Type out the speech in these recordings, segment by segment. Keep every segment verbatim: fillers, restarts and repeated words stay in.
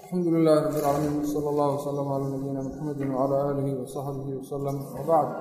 alxamdu lilahi rab اlcaalamiin sala allahu wslam calaa nabiyina muxamedi wcala aalihi wasaxbihi wasalam wabacd.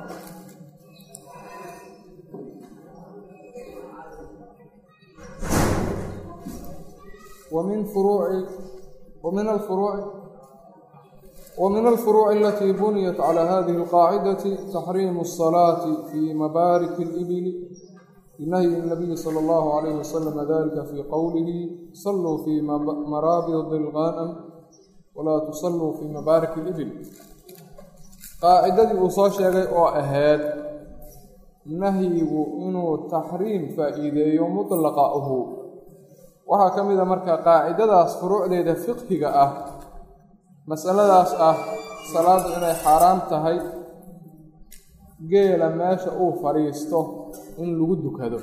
ومن فروع ومن الفروع ومن الفروع التي بنيت على هذه القاعدة تحريم الصلاة في مبارك الإبل لنهي النبي صلى الله عليه وسلم ذلك في قوله صلوا في مرابض الغنم ولا تصلوا في مبارك الإبل. قاعدة وصول شيء أو أهاد نهي إنه تحريم فإذا مطلقه waxaa ka mid a marka qaacidadaas furuucdeeda fiqhiga ah masaladaas ah salaadu inay xaaraam tahay geela meesha uu fadhiisto in lagu dukado.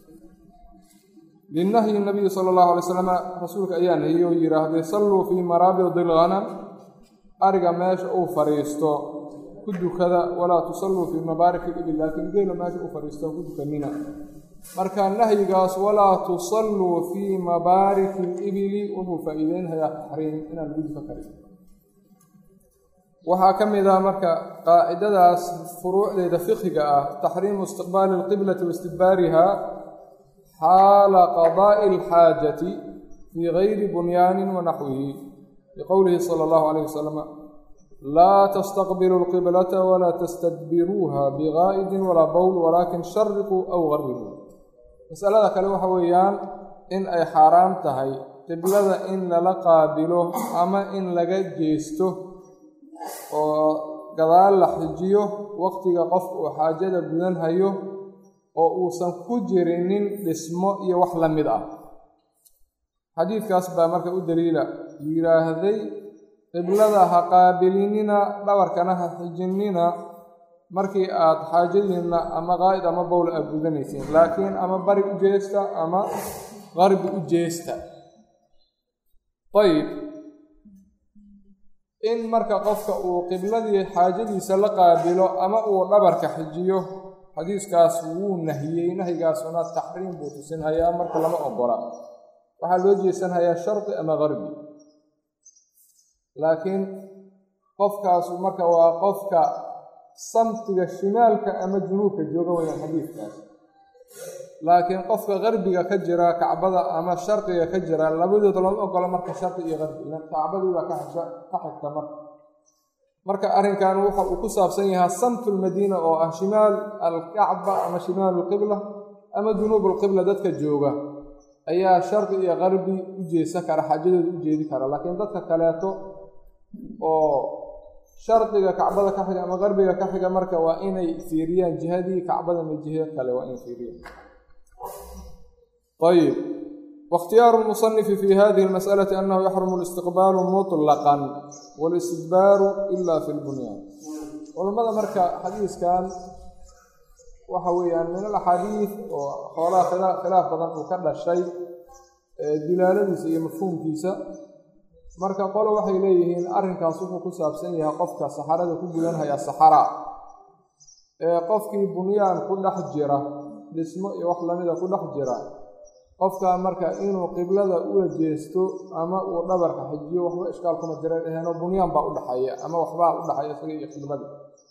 linahyi nabiyi sala allahu alay slam rasuulka ayaa nahiyey oo yidhaahday salluu fii maraabidi lghanam, ariga meesha uu fadhiisto ku dukada, walaa tusalluu fii mabaariki libil, laakiin geela meesha uu fadhiisto ku dukanina. marka nahyigaas walaa tusalluu fii mabaariki libili wuxuu faa-iideynhayaa taxriim inaan lagu duka karin. waxaa ka mid ah marka qaacidadaas furuucdeeda fiqhiga ah taxriimu istiqbaali alqiblati waistidbaariha xaala qadaa'i alxaajati fii gayri bunyaanin wanaxwihi liqowlihi sala allahu calayh wasalam laa tastaqbilu alqiblata walaa tastadbiruuha bigaa'idin walaa bowl walaakin shariquu aw garibuu. masalada kale waxa weeyaan in ay xaaraam tahay qiblada in lala qaabilo ama in laga jeesto oo gadaal la xijiyo waqtiga qofka uu xaajada gudanhayo oo uusan ku jirinin dhismo iyo wax la mid ah. xadiidkaas baa marka u daliila yidhaahday qiblada ha qaabilinina, dhabarkana ha xijinina markii aada xaajadiinna ama qaa'id ama bowl aad gudanaysiin, laakiin ama bari u jeesta ama qarbi u jeesta. ayib, in marka qofka uu qibladii xaajadiisa la qaabilo ama uu dhabarka xijiyo xadiiskaas wuu nahiyey, nahyigaasuna taxriim buu tusinhayaa, marka lama ogola. waxaa loo jeesanhayaa sharqi ama qarbi, laakiin qofkaasu marka waa qofka samtiga shimaalka ama junuubka jooga weyaan xadiidkaas. laakiin qofka qarbiga ka jira kacbada ama sharqiga ka jira labadooda lama ogola marka sharqi iyo qarbi, kacbadii baa ka xigta marka marka arrinkan waxa uu ku saabsan yahaa samtu lmadiina oo ah shimaal alkacba ama shimaal alqibla ama junuub alqibla dadka jooga ayaa sharqi iyo qarbi u jeesan kara, xaajadooda u jeedi kara. laakiin dadka kaleeto oo sharqiga kacbada ka xiga ama qarbiga ka xiga marka waa inay fiiriyaan jihadii kacbada ma jihe kale waa inay fiiriyaan. ayib, wاkhtiyaaru lmusanifi fi hadihi اlmas'alati anahu yaxrumu اlistiqbaalu muطlaqan wاlistidbaaru ila fi lbunyaan. culamada marka xadiiskan waxa weeyaan min alaxaadiid oo xoolaha khilaaf badan uu ka dhashay dilaaladiisa iyo mafhuumkiisa. marka qolo waxay leeyihiin arrinkaas wuxuu ku saabsan yahay qofka saxarada ku gudanhaya saxara ee qofkii bunyaan ku dhex jira, dhismo iyo wax lamida ku dhex jira, qofka marka inuu qiblada ula jeesto ama uu dhabarka xijiyo waxba ishkaal kuma jira dheheenoo bunyaan baa u dhaxeeya ama waxbaa u dhaxeeya isaga iyo qiblada.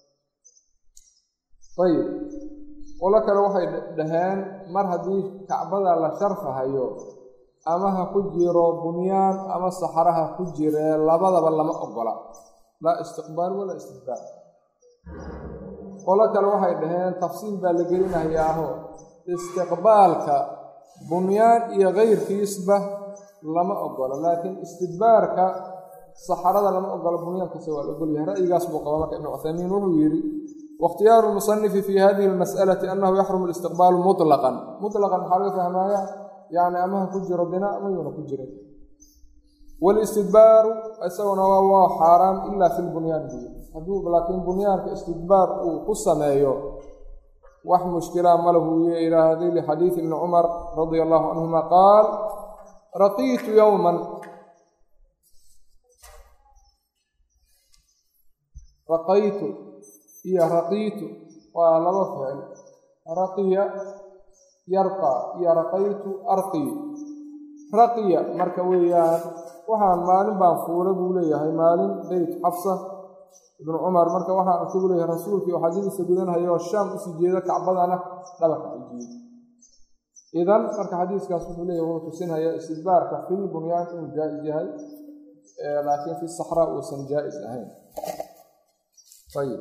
ayib, qolo kale waxay dhaheen mar haddii kacbada la sharfahayo ama ha ku jiro bunyaan ama saxaraha ku jiree labadaba lama ogola, laa istiqbaal walaa istidbaar. qolo kale waxay dhaheen tafsiil baa la gelinayaaho istiqbaalka bunyaan iyo kayrkiisba lama ogola, laakiin istidbaarka saxarada lama ogola, bunyaankasa waa la ogolyahay. ra'yigaas buu qaba marka ibnu cuthaymiin wuxuu yidhi wاkhtiyaaru lmusanifi fi hadihi اlmas'alati anahu yaxrumu اlistiqbaalu muطlaqan. muطlaqan maxaa laga fahmaya yani ama ha ku jiro binaa ama yuuna ku jirin. wاlistidbaaru isaguna waa waa xaaraam ilaa fi lbunyaan buyi, hadduu laakiin bunyaanka istidbaar uu ku sameeyo wax mushkila malahu yidhaahday lixadiidi ibni cumar radia allahu canhuma qaal raqiitu yowman raqaytu iyo raqiitu waa laba ficil. raqiya yarqaa iyo raqaytu arqii raqiya marka weeyaan waxaan maalin baan fuula buu leeyahay maalin beyt xafsa ibnu cumar marka waxaan isugu leeyahay rasuulkii oo xajadiisa gudanhayo oo shaam usii jeeda kacbadana dhabarka xijiyey idan marka xadiiskaas wuxuu leeyahay wuxuu tusinhayaa istidbaarka fil bunyaan inuu jaa-is yahay laakiin fi saxraa uusan jaa-is ahayn ayib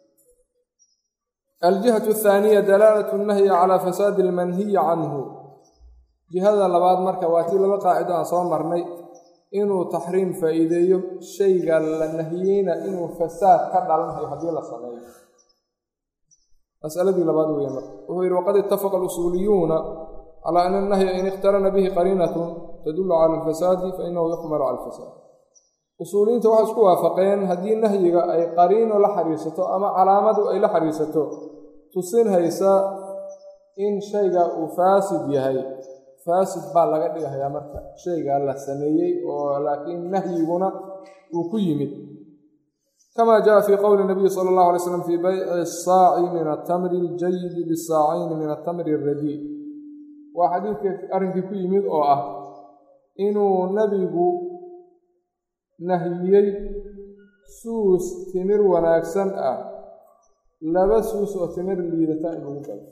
aljihatu athaaniya dalaalatu nahyi calaa fasaadi almanhiyi canhu jihada labaad marka waa tii laba qaacido aan soo marnay inuu taxriim faa'iideeyo shayga la nahiyeyna inuu fasaad ka dhalanhayo haddii la sameeyo masaladii labaad weeye marka wuxuu yidhi waqad ittafaqa alusuuliyuuna calaa ana annahya in ikhtarana bihi qariinatun tadullu cala alfasaadi fa inahu yuxmalu cala alfasaad usuuliyiinta waxay isku waafaqeen haddii nahyiga ay qariino la xariirsato ama calaamadu ay la xariirsato tusin haysa in shayga uu faasid yahay faasid baa laga dhigahayaa marka shaygaa la sameeyey oo laakiin nahyiguna uu ku yimid kamaa jaa fii qowli nabiyi sala allahu alay slam fii bayci asaaci min atamri aljayidi bisaacayni min atamri alradii waa xadiidka arrinkii ku yimid oo ah inuu nebigu nahiyey suus timir wanaagsan ah laba suus oo timir liidata in lagu galo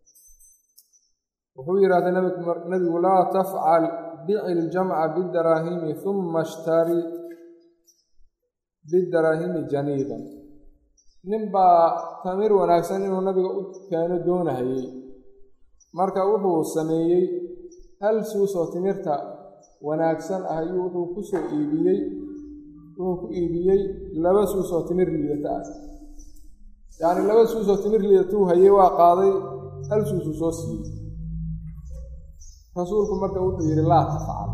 wuxuu yidhahday nebigu laa tafcal bici iljamca bidaraahimi huma ishtari bidaraahimi janiidan nin baa tamir wanaagsan inuu nabiga u keeno doonahayey marka wuxuu sameeyey hal suus oo timirta wanaagsan ah ayuu wuxuu ku soo iibiyey wuxuu ku iibiyey laba suus oo timir liidata ah yacni laba suus oo timir liidatuu hayey waa qaaday hal suusuu soo siiyey rasuulku marka wuxuu yidhi laa tafcal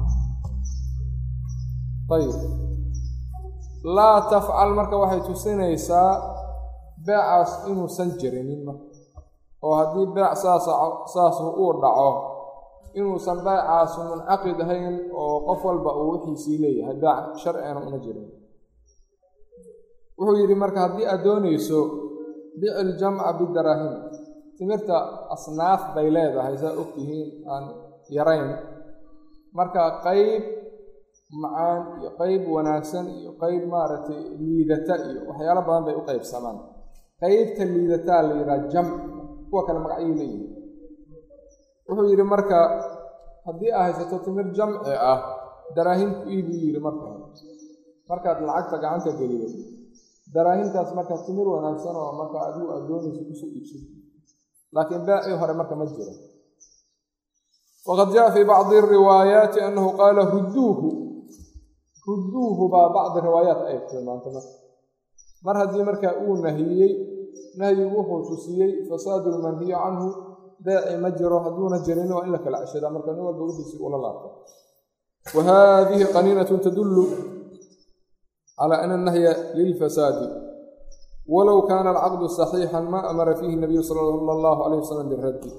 ayib laa tafcal marka waxay tusinaysaa beecaas inuusan jirinin marka oo haddii beec saasa saas uu dhaco inuusan beecaasu muncaqid ahayn oo qof walba uu wixiisii leeyahay beec sharcina una jirin wuxuu yidhi marka haddii aad doonayso bici iljamca bidaraahim timirta asnaaf bay leedahay saa og tihiin aan yarayn marka qayb macaan iyo qayb wanaagsan iyo qayb maaragtay liidata iyo waxyaalo badan bay u qaybsamaan qaybta liidataa la yidhaha jamc kuwa kale magacyay leeyihin wuxuu yidhi marka haddii aa haysato timir jamci ah daraahim ku iibuu yidhi marka markaad lacagta gacanta geliyo daraahimtaas marka timir wanaagsan oo marka adigu aad doonayso kusoo iibsado laakiin baacii hore marka ma jiro waqad jaa fii bacdi ariwaayaati annahu qaala hudduuhu hudduuhu baa bacdi riwaayaat ay tilmaantay marka mar haddii marka uu nahiyey nahyigu wuxuu tusiyey fasaadu lmanhiyi canhu beeci ma jiro hadduuna jirin waa in la kala ceshadaa marka nin walba wixiisii ula laabto wa haadihi qaniinatun tadullu calaa ana annahya lilfasaadi walow kaana alcaqdu saxiixan ma amara fiihi nabiyu sala allahu alayh wasalam biraddi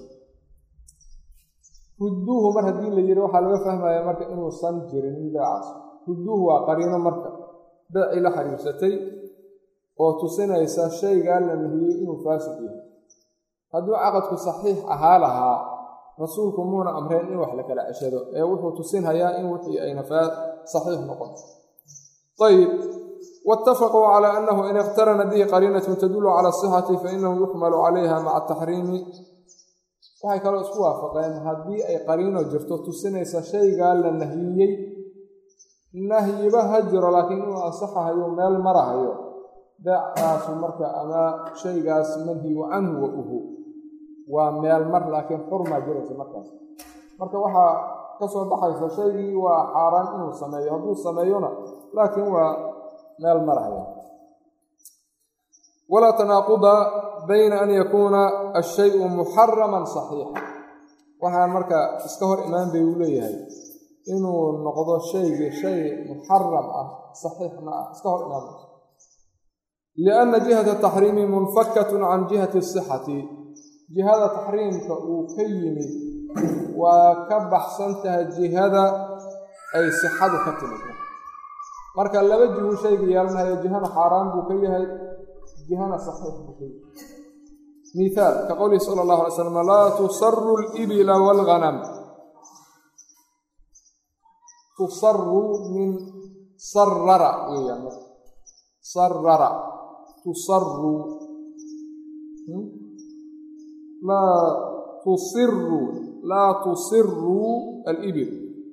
hudduuhu mar haddii la yidhi waxaa laga fahmaya marka inuusan jirin beecaas hudduuhu waa qariino marka beecii la xariirsatay oo tusinaysa shaygaa la nahiyey inuu faasid yahay hadduu caqadku saxiix ahaa lahaa rasuulku muuna amreen in wax la kala ceshado ee wuxuu tusinhayaa in wixii ayna saxiix noqon ayib waitafaquu calaa annahu in ikhtarana bihi qariinatun tadullu cala asixati fainahu yuxmalu calayha maca ataxriimi waxay kaloo isku waafaqeen haddii ay qariino jirto tusinaysa shaygaa la nahiyey nahyiba ha jiro laakiin inuu ansaxahayo meel marahayo beecaasu marka ama shaygaas manhiyu canhu wa uhu waa meel mar laakiin xurmaa jiraysa markaas marka waxaa ka soo baxaysa shaygii waa xaaraan inuu sameeyo hadduu sameeyona laakiin waa meel marahaya walaa tanaaquda bayna an yakuuna ashayu muxaraman saxiixa waxaan marka iska hor imaan bay uu leeyahay inuu noqdo shaygii shay muxaram ah saxiixna ah iska hor imaan lianna jihata taxriimi munfakatun can jihati sixati jihada taxriimka uu ka yimid waa ka baxsan tahay jihada ay sixadu ka timid marka laba jihu shayga yeelanayo jihana xaaraan buu ka yahay jihana saxiix buu ka yahay mithaal ka qowlihi sala allahu alay slam laa tusaru libila waalghanam tusaru min sarara weeyaan sarara tusaru laa tusiru laa tusiru alibil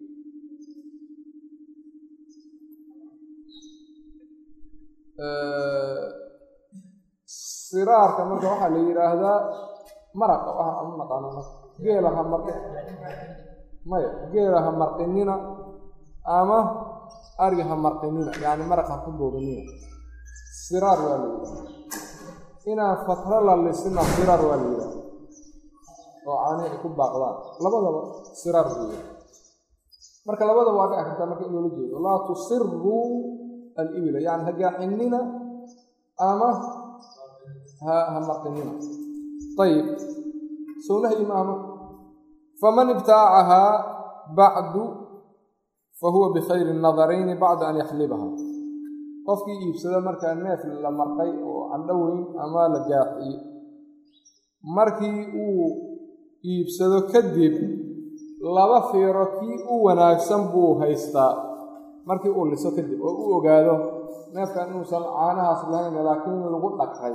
siraarka marka waxaa la yidhaahdaa maraqa ah ama naqaano geela ha mar maya geela ha marqinina ama ariga ha marqinina yacni maraq ha ku doodanina siraar waa la yidhahda inaan fatro la lisina siraar waa la yidhahda oo caanihi ay ku baaqdaan labadaba siraar weeya marka labadaba waa dhici kartaa marka in loola jeedo laa tusiru alibila yani ha gaaxinina ama ha ha marqinina ayib soo nahyi maaha faman ibtaacahaa bacdu fahuwa bikhayri nadarayni bacda an yaxlibaha qofkii iibsada markaa neef la marqay oo candhoweyn ama la gaaxiye markii uu iibsado kadib laba fiiro kii u wanaagsan buu haystaa markii uu liso kadib oo u ogaado neefkan inuusan caanahaas lahayn laakiin lagu dhagray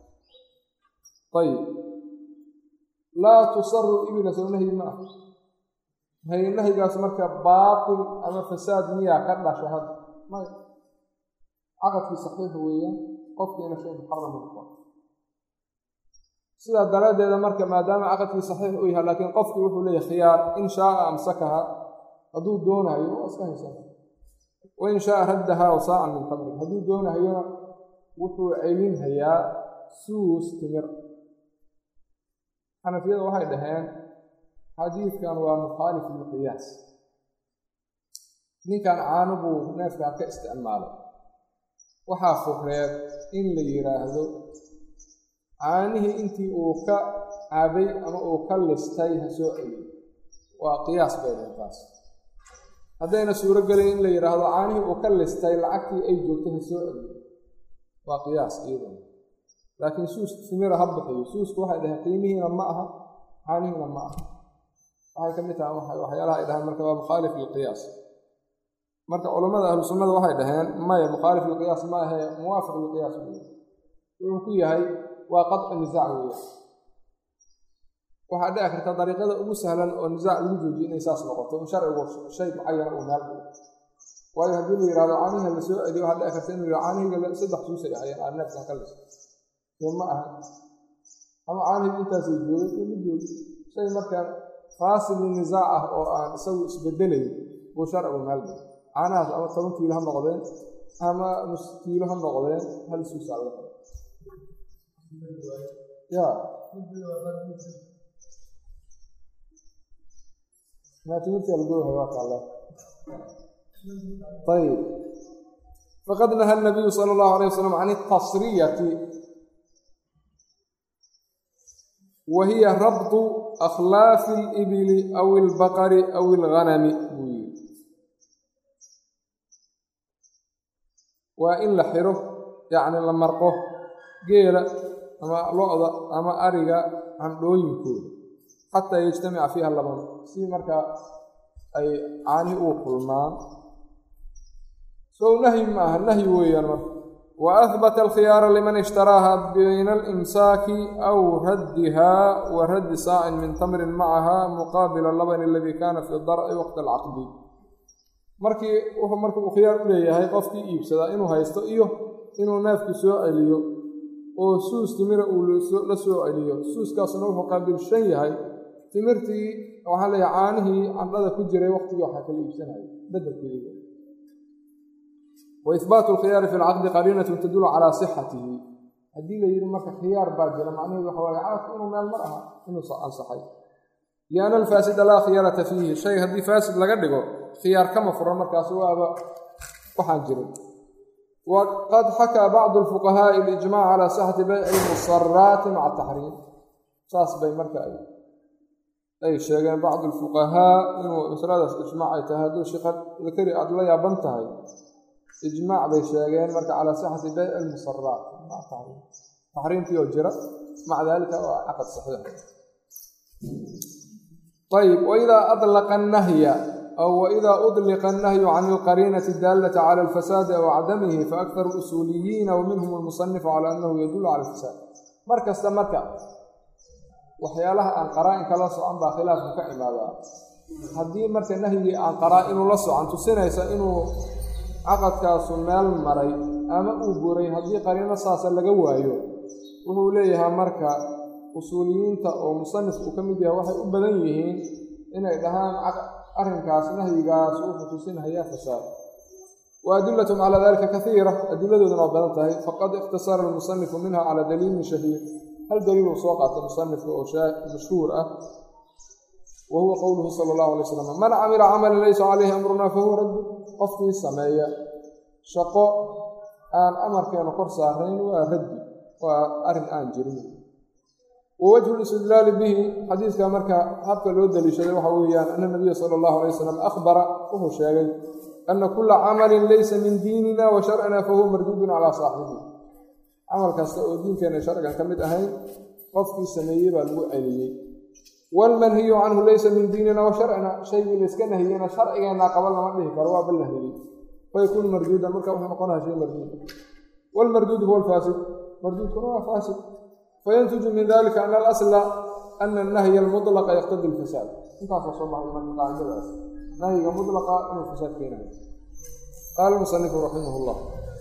ayib laa tusaru ibila soo nahyi ma ah hay nahyigaas marka baatil ama fasaad miyaa ka dhasha hadda may caqadkii saxiix weeyaan qofkiina shay muxaram noqon sidaa daraaddeeda marka maadaama caqadkii saxiix uu yahay laakiin qofkii wuxuu leeyahay khiyaar in shaaa amsakaha hadduu doonayo waa iska haysan wain shaaa raddahaa wa saacan min tamrin hadduu doonahayona wuxuu celinhayaa suus timir xanafiyada waxay dhaheen xadiidkan waa mukhaalif lilqiyaas ninkan caano buu neefkan ka isticmaalay waxaa fureed in la yidhaahdo caanihii intii uu ka cabay ama uu ka listay ha soo celiyo waa qiyaas bay dhaheen taas haddayna suuro gelayn in la yidhaahdo caanihii uu ka listay lacagtii ay joogtay ha soo celiyo waa qiyaas iyaduna laakiin suus timira ha bixiyo suusku waxay dhaheen qiimihiina ma aha caanihiina ma aha waxay ka mid tahay waxyaalaha ay dhahaan marka waa mukhaalif lilqiyaas marka culammada ahlu sunnada waxay dhaheen maya mukhaalif lilqiyaas ma ahee muwaafiq lilqiyaas weeye wuxuu ku yahay waa qadci nisaac weeye waxaa dhici karta dariiqada ugu sahlan oo nisaac lagu joojiyo inay saas noqoto in sharcigu shay mucayana uu meel dhigo waayo haddii la yidhahdo caanihiga la soo celiyo waxaa dhici karta inuu yidhahdo caanihiga saddex suusay ahayeen aan neefkan ka liso dee ma aha ama caanihiga intaasay joogay ma joogi shay markaan faasilu nisaac ah oo aan isagu isbedelayn buu sharcigu meel dhigo caanahaas ama toban kiilo ha noqdeen ama nus kiilo ha noqdeen hal suusaa laga qabo ya maatimirta algooha waa kaale ayib faqad naha nabiyu sala allahu alayh wasalam can altasriyati wa hiya rabtu akhlaafi alibili aw albaqari aw alghanami buu yiri waa in la xiro yacni la marqo geela ama lo-da ama ariga candhooyinkooda xataa yajtamica fiiha laban si markaa ay caani uu kulmaan sow nahyi ma aha nahyi weeyaan marka wa ahbata alkhiyaara liman ishtaraaha bayna alimsaaki aw raddiha wa raddi saacin min tamrin macaha muqaabila labani aladii kaana fi darci waqta alcaqdi markii wuxuu marka uu khiyaar u leeyahay qofkii iibsadaa inuu haysto iyo inuu neefkii soo celiyo oo suus timira uu la soo celiyo suuskaasuna wuxuu qaabilshan yahay timirtii waxaa leeyahay caanihii candhada ku jiray waqtigii waxaa kala iibsanaya bedelkeeda wa ihbaatu alkhiyaari fi lcaqdi qariinatun tadullu calaa sixatihi haddii la yidhi marka khiyaar baa jira macnaheedu waxa waaye caadku inuu meel mar aha inuu ansaxay lianna alfaasida laa khiyaarata fiihi shay haddii faasid laga dhigo khiyaar kama furan markaas waaba waxaan jirin waqad xakaa bacdu alfuqahaa'i alijmac calaa sixati bayci lmusaraati maca taxriim saas bay marka ay sheegeen bacdu alfuqahaa inuu masaladaas ijmaac ay tahay hadduu sheekha dakari aada la yaaban tahay ijmaac bay sheegeen marka calaa sixati bayci almusaraat maca taxriim taxriimkii oo jira maca daalika waa caqad saxiix ayib waidaa adlaqa annahya أو وإذا أطلق النهي عن القرينة الدالة على الفساد أو عدمه فأكثر الأصوليين ومنهم المصنف على أنه يدل على الفساد مركز مركز waxyaalaha aan qaraa'inka la socon baa khilaafka ka imaadaa haddii marka nahyi aan qaraa'inu la socon tusinaysa inuu caqadkaasu meel maray ama uu buray haddii qariino saasa laga waayo wuxuu leeyahay marka usuuliyiinta oo musanifku ka mid yahay waxay u badan yihiin inay dhahaan arrinkaas nahyigaas wuxuu tusinayaa fasaad وأدلة على ذلك كثيرة أدلة بدنتها فقد اختصر المصنف منها على دليل شهير هل دليل سوقة المصنف مشهور أه وهو قوله صلى الله عليه وسلم من عمل عملا ليس عليه أمرنا فهو رد قفي السماية شقاء آن أمر كان قرصارين ورد وأرن آن جرمي ووجه الاستدلال به حديث كامرك حتى لو دليل شهير وحويان أن النبي صلى الله عليه وسلم أخبر وهو شاغل أن كل عمل ليس من ديننا وشرعنا فهو مردود على صاحبه عمل كاستو دين كان شرعا كمد أهين قفكي سميه بالمؤلي والمنهي عنه ليس من ديننا وشرعنا شيء لسكنه هينا شرعنا قبل ما نهي كروا بالنهي فيكون مردودا مركب ونقولها شيء مردود والمردود هو الفاسد مردود كله فاسد فينتج من ذلك أن الأصل أن النهي المطلق يقتضي الفساد انت صلى الله عليه وسلم قال هذا نهي مطلقة أن الفساد فينا قال المصنف رحمه الله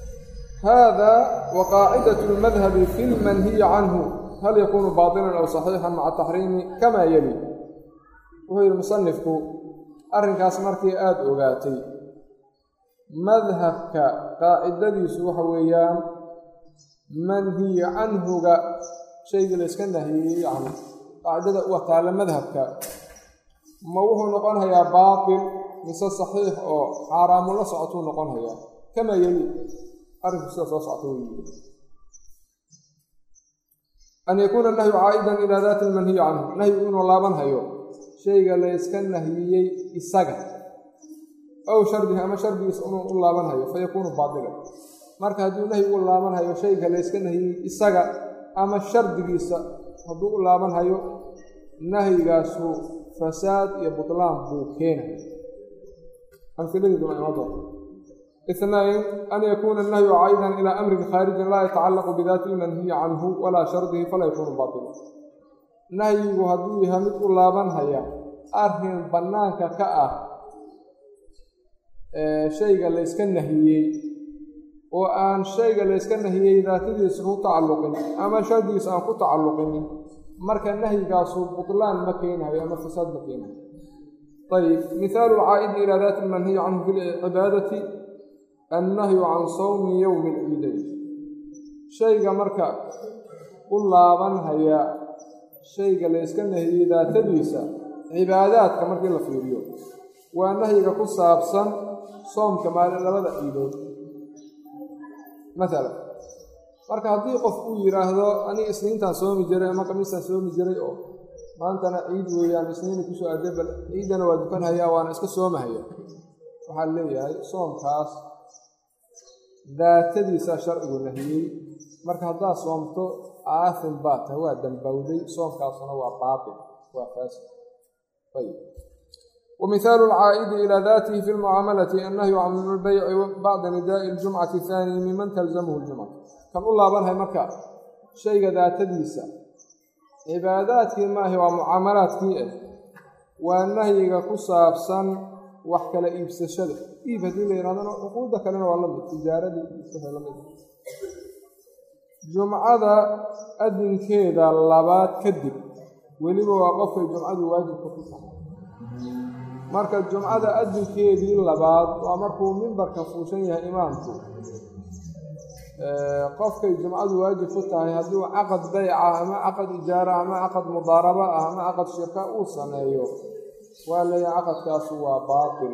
هذا وقاعدة المذهب في المنهي عنه هل يكون باطلا أو صحيحا مع التحريم كما يلي وهي المصنف أرنكاس مركي آد أغاتي مذهبك قاعدة سوح ويام منهي عنه شيء لسكن نهي عنه قاعدة وقتها مذهبك ما وهو نقولها يا باطل مثل صحيح أو حرام ولا صعتون نقولها يا كما يلي أعرف مثل صعتون أن يكون النهي عائدا إلى ذات المنهي عنه نهي من الله منهيه شيء قال يسكن نهي السجع أو شربها ما شرب يسألون الله منهيه فيكون باطلا مركز هذا نهي الله منهيه شيء قال يسكن نهي السجع أما الشرب يس هذا الله منهيه نهي قاسو فساد يبطلان بوكينه أمثلة دون الموضوع اثنين أن يكون النهي عائدا إلى أمر خارج لا يتعلق بذات المنهي عنه ولا شرطه فلا يكون باطلا نهي وهدوها مثل الله منهيا أرهن بنانك كأه شيء اللي يسكن نهيي وأن شيء اللي يسكن نهيي ذاته يسكن تعلق أما شرطه يسكن تعلق مركا النهي قاسو بطلان مكينها يا فساد مكينها طيب مثال العائد إلى ذات المنهي عنه في العبادة النهي عن صوم يوم العيدين شيء مركا قل لابن هيا شيء ليس كنهي ذات تدويسا عبادات كما قلنا في اليوم والنهي قصة أبصا صوم كما لبدا عيدين مثلا marka hadii qof uu yiraahdo ani isniinta soomi jiray ama khamiista soomi jiray oo maantana ciid weeyaan isniin ku soo adeebal ciidana waa dukan haya waana iska soomahaya waxa leeyahay soomkaas daatadiisa sharcigu nahiyay marka hadaa soomto aafin baat waa dambawday soomkaasna waa baatil waa faasid طيب ومثال العائد إلى ذاته في المعاملة النهي عن البيع بعد نداء الجمعة الثاني ممن تلزمه الجمعة كان الله بنها مكة شيء ذات تديسة عبادات ما هي ومعاملات كيه والنهي قصة بسن وحكى لإيبس الشدر إيبا دي لي رادنا عقودة كلنا والله التجارة دي جمعة أدن كيدا اللابات كدب ولما وقف الجمعة واجب كفوفها marka jumcada adinkeedii labaad waa markuu minbarka fuushan yahay imaamku ee qofkay jumcadu waajib ku tahay haduu aqad bay'a ama aqad ijaara ama aqad mudaraba ama aqad shirka uu sameeyo waa la aqadkaas waa baatil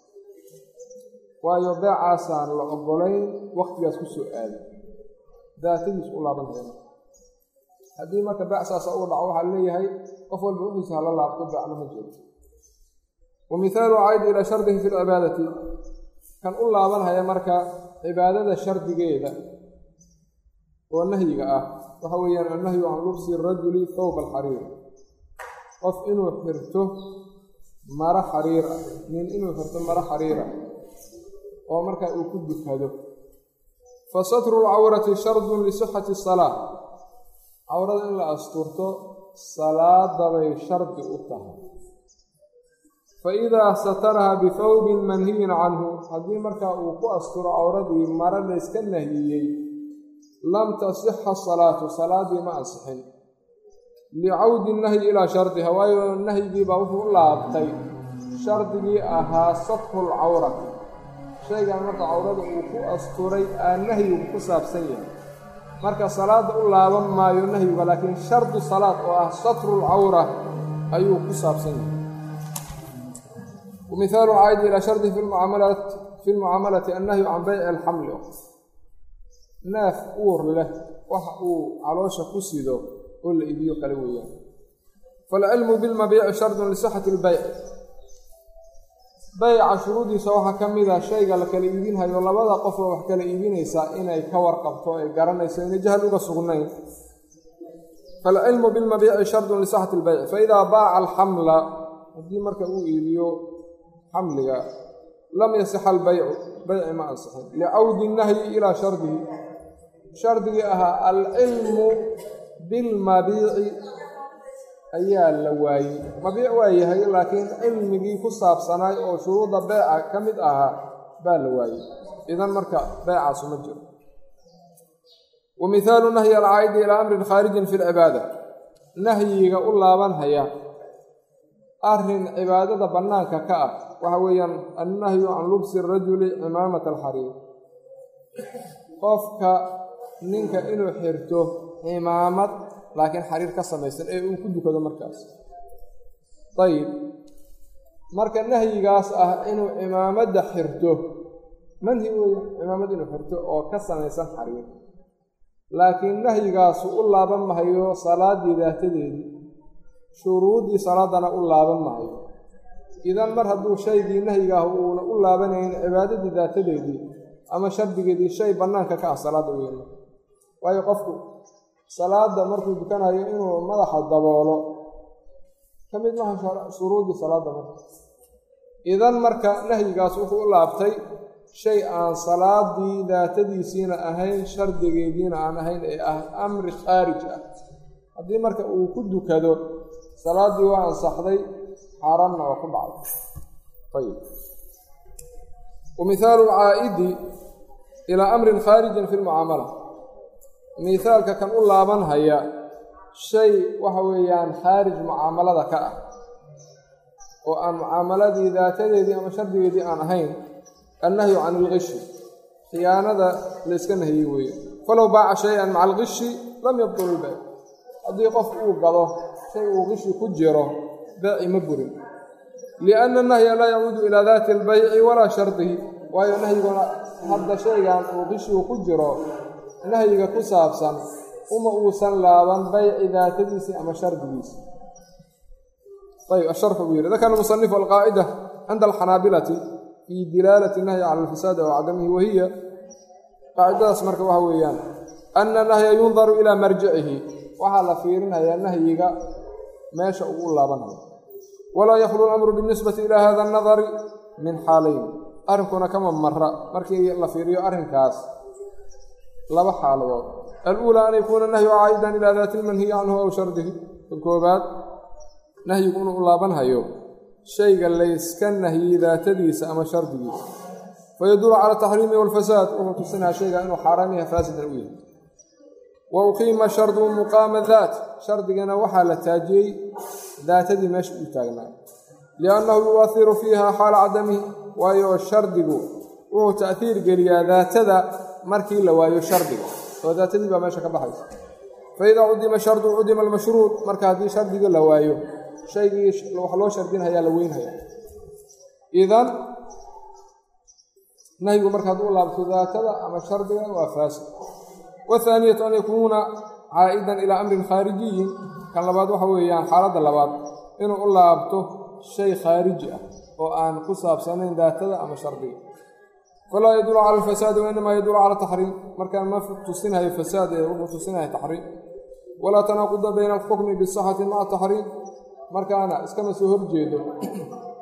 waayo bay'aasaan la ogolayn waqtigaas ku soo aad daatadiis u laabanayna hadii marka bay'asaas uu dhaco waxa leeyahay qof walba uu xisaab la laabto bacna ma jiro ومثال عائد إلى شرطه في العبادة كان الله منها يا مركا عبادة شرط جيدة والنهي آه وهو النهي عن لبس الرجل ثوب الحرير قف إنه حرته maro xariir ah nin inuu xirto maro xariir ah oo markaa uu ku dukado fa satru lcawrati shardun lisixati salaa cawrada in la asturto salaada bay shardi u tahay fa idaa sataraha bithawbin manhiyin canhu haddii markaa uu ku asturo cawradii maro layska nahiyey lam tasixa salaatu salaadii ma ansixin licawdi nahyi ilaa shardiha waayo nahyigiibaa wuxuu u laabtay shardigii ahaa satru lcawra shaygan marka cawrada uu ku asturay aa nahyigu ku saabsan yahay marka salaada u laaban maayo nahyiga laakiin shardu salaad oo ah satru lcawra ayuu ku saabsan yahay wamihaalu caaydi ilaa shardihi fi lmucaamalati annahyu can bayci alxamli neef uur leh waxa uu caloosha ku sido oo la iibiyo kale weeyaan falcilmu bilmabiici shardun lisixati lbayc bayca shuruudiisa waxaa ka mid a shayga la kala iibinhayo labada qof oo wax kala iibinaysaa inay ka warqabto ay garanayso inay jahal uga sugnayn falcilmu bilmabiici shardun lisixati lbayci faidaa baaca alxamla haddii marka uu iibiyo xamliga lam yasixa albaycu bayci ma ansixin licawdi nahyi ilaa shardihi shardigii ahaa alcilmu bilmabiici ayaa la waayey mabiic waa yahay laakiin cilmigii ku saabsanaay oo shuruudda beeca ka mid ahaa baa la waayey idan marka beecaasu ma jiro wa mihaalu nahyi alcaa'idi ilaa amrin khaarijin fi lcibaada nahyiga u laabanhaya arrin cibaadada bannaanka ka ah waxa weeyaan annahyu can lubsi rajuli cimaamata alxariir qofka ninka inuu xirto cimaamad laakiin xariir ka samaysan ee uu ku dukado markaas ayib marka nahyigaas ah inuu cimaamadda xirto manhi weeye cimaamad inuu xirto oo ka samaysan xariir laakiin nahyigaasu u laaban mahayo salaaddii daatadeedii shuruuddii salaadana u laaban mahayo idan mar hadduu shaygii nahyigaah uuna u laabanayn cibaadadii daatadeedii ama shardigeedii shay bannaanka ka ah salaadda weyn waayo qofku salaada markuu dukanayo inuu madaxa daboolo ka mid maha shuruudii salaadda marka idan marka nahyigaas wuxuu u laabtay shay aan salaadii daatadiisiina ahayn shardigeediina aan ahayn ee ah amri khaarij ah haddii marka uu ku dukado salaaddii waa ansaxday xaaraamna waa ku dhacday ayib wa mihaalu alcaa'idi ilaa amrin khaarijin fi lmucaamala mihaalka kan u laabanhaya shay waxa weeyaan khaarij mucaamalada ka ah oo aan mucaamaladii daatadeedii ama shardigeedii aan ahayn annahyu can ilgishi khiyaanada layska nahiyey weeye falow baaca shay-an maca algishi lam yabtul ilbayc haddii qof uu gado shay uu gishi ku jiro beeci ma burin lianna annahya laa yacuudu ilaa daati albayci walaa shardihi waayo nahyiguna hadda shaygan uu gishigu ku jiro nahyiga ku saabsan uma uusan laaban bayci daatadiisii ama shardigiisi ayb asharxu buu yidhi dakara musanifu alqaa'ida cinda alxanaabilati fii dilaalati nahyi cala alfasaadi wa cadamihi wahiya qaacidadaas marka waxa weeyaan ana nahya yundaru ilaa marjicihi waxaa la fiirinayaa nahyiga meesha uu u laabanayo walaa yakhlu lamru binisbati ilaa hada anadari min xaalayn arrinkuna kama mara markii la fiiriyo arrinkaas laba xaaladood aluulaa an yakuuna nahyu caa'idan ilaa daati lmanhiyi canhu aw shardihi ka koobaad nahyigu inuu u laabanhayo shayga layska nahyiyey daatadiisa ama shardigiisa fayadulu cala taxriimi walfasaad wuxuu tusinayaa shayga inuu xaaraam yahay faasidan u yahay wa uqiima shardu muqaama daat shardigana waxaa la taajiyey daatadii meesha uu taagnaa liannahu yu'ahiru fiiha xaala cadamihi waayo shardigu wuxuu ta'hiir geliyaa daatada markii la waayo shardiga oo daatadii baa meesha ka baxaysa fa idaa cudima shardu cudima almashruud marka haddii shardiga la waayo shaygii wax loo shardinhayaa la weynhayaa idan nahyigu marka hadduu u laabto daatada ama shardiga waa faasid wathaaniyatu an yakuuna caa'idan ilaa amrin khaarijiyin kan labaad waxa weeyaan xaaladda labaad inuu u laabto shay khaariji ah oo aan ku saabsanayn daatada ama shardiga falaa yadulu cala alfasaadi wainamaa yadulu cala taxriim markaan ma tusinhayo fasaad ee wuxuu tusinaya taxriim walaa tanaaquda bayna alxukmi bisixati maca taxriim markaana iskama soo horjeedo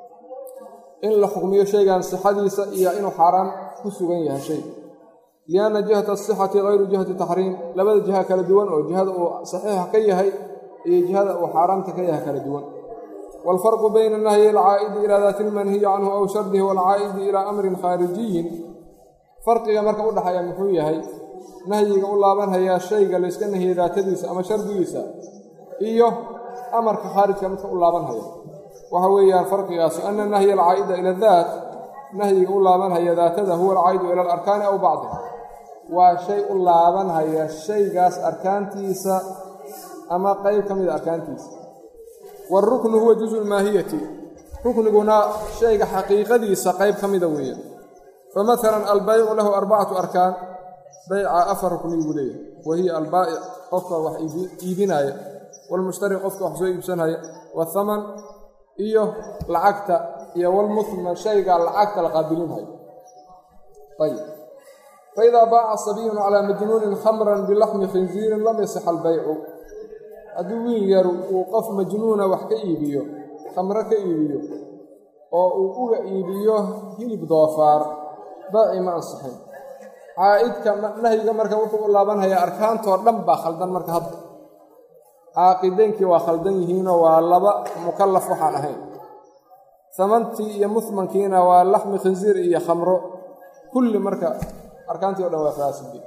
in la xukmiyo shaygan sixadiisa iyo inuu xaaraan ku sugan yahay shay lianna jihata asixati hayru jihati taxriim labada jiha kala duwan oo jihada uu saxiixa ka yahay iyo jihada uu xaaraamta ka yahay kala duwan waalfarqu bayna annahyi alcaa'idi ilaa daati ilmanhiyi canhu aw shardihi waalcaa'idi ilaa amrin khaarijiyin farqiga marka u dhaxeeya muxuu yahay nahyiga u laabanhayaa shayga layska nahiyey daatadiisa ama shardigiisa iyo amarka khaarijka midka u laabanhaya waxa weeyaan farqigaasu ana nahya alcaa'ida ila daat nahyiga u laabanhaya daatada huwa alcaa'idu ila alarkaani aw bacdiha waa shay u laabanhaya shaygaas arkaantiisa ama qayb ka mida arkaantiisa waalruknu huwa juzu lmaahiyati rukniguna shayga xaqiiqadiisa qayb ka mida weeye famahalan albaycu lahu arbacatu arkaan bayca afar rukni buu leeyahay wahiya albaa'ic qofka wax iibinaya waalmushtari qofka wax soo iibsanaya waathaman iyo lacagta iyo walmuthman shayga lacagta la qaabilinhayo ayib faidaa baaca sabiyun calaa majnuunin khamran bilaxmi khinziirin lam yasix albaycu haddii wiil yar uu qof majnuuna wax ka iibiyo khamro ka iibiyo oo uu uga iibiyo hilib doofaar baaci ma ansixin caa'idka nahyiga marka wuxuu u laabanhayaa arkaantoo dhan baa khaldan marka hadda caaqideynkii waa khaldan yihiinoo waa laba mukallaf waxaan ahayn samantii iyo muhmankiina waa laxmi khinsiir iyo khamro kulli marka arkaantii o dhan waa faasidi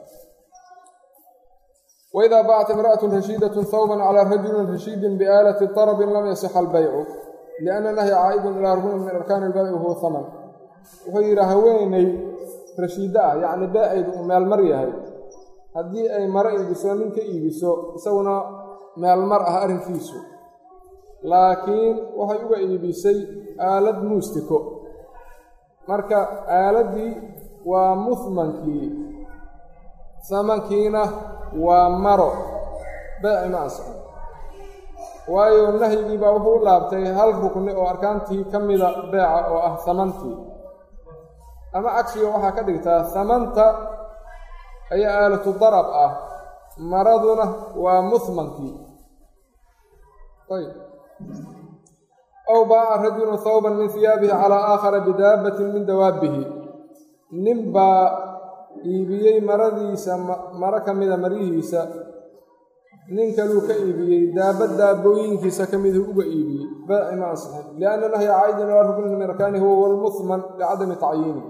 waidaa baacat imra'atun rashiidatun hawban calaa rajulin rashiidin biaalati tarabin lam yasix albaycu lianna nahya caa'idun ilaa ruknin min arkaani ilbayci wahuwa haman wuxuu yidhi haweeney rashiiddo ah yacni baa-aydu uu meelmar yahay haddii ay maro iibiso nin ka iibiso isaguna meelmar ah arrinkiisu laakiin waxay uga iibisay aalad muustiko marka aaladdii waa muhmankii samankiina waa maro baaci ma ansixin waayo nahyigii baa wuxuu u laabtay hal rukni oo arkaantii ka mida beeca oo ah samantii ama cagsiga waxaa ka dhigtaa samanta ayaa aalatu darab ah maraduna waa muhmankii ayb aw baaca rajulun hawban min hiyaabihi calaa aakhara bidaabatin min dawaabihi nin baa iibiyey maradiisa maro ka mida maryihiisa nin kaluu ka iibiyey daabad daabooyinkiisa ka miduu uga iibiyey baaci ma ansixin lianna nahya caa'idun ilaa ruknin min arkaani huwa walmuhman licadami tacyiini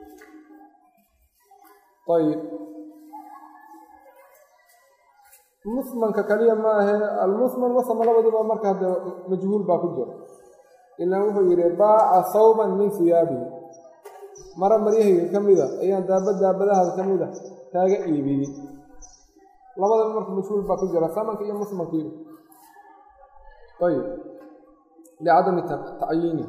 ayib muhmanka kaliya ma ahe almuhman wasama labaduba marka hadde majhuul baa ku jira ilaan wuxuu yidhi baaca hawban min hiyaabihi maro maryahayga ka mida ayaan daabad daabadahaas ka mida kaaga iibiyey labadaba marka majhuul baa ku jira samanka iyo muhmankiiba ayib licadami tacyiini